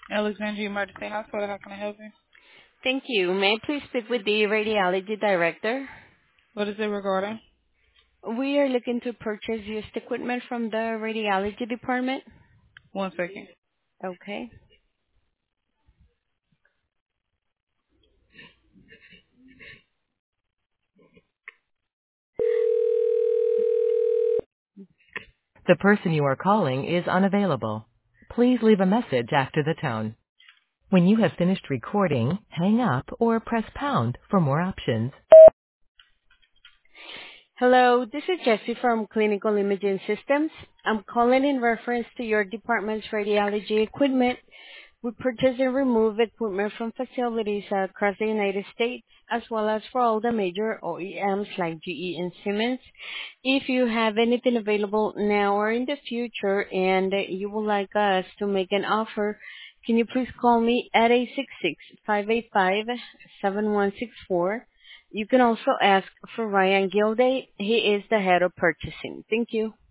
Alexandria Emergency Hospital, how can I help you? Thank you. May I please speak with the radiology director? What is it regarding? We are looking to purchase used equipment from the radiology department. 1 second. Okay. The person you are calling is unavailable. Please leave a message after the tone. When you have finished recording, hang up or press pound for more options. Hello, this is Jessie from Clinical Imaging Systems. I'm calling in reference to your department's radiology equipment. We purchase and remove equipment from facilities across the United States, as well as for all the major OEMs like GE and Siemens. If you have anything available now or in the future and you would like us to make an offer, can you please call me at 866-585-7164? You can also ask for Ryan Gilday. He is the head of purchasing. Thank you.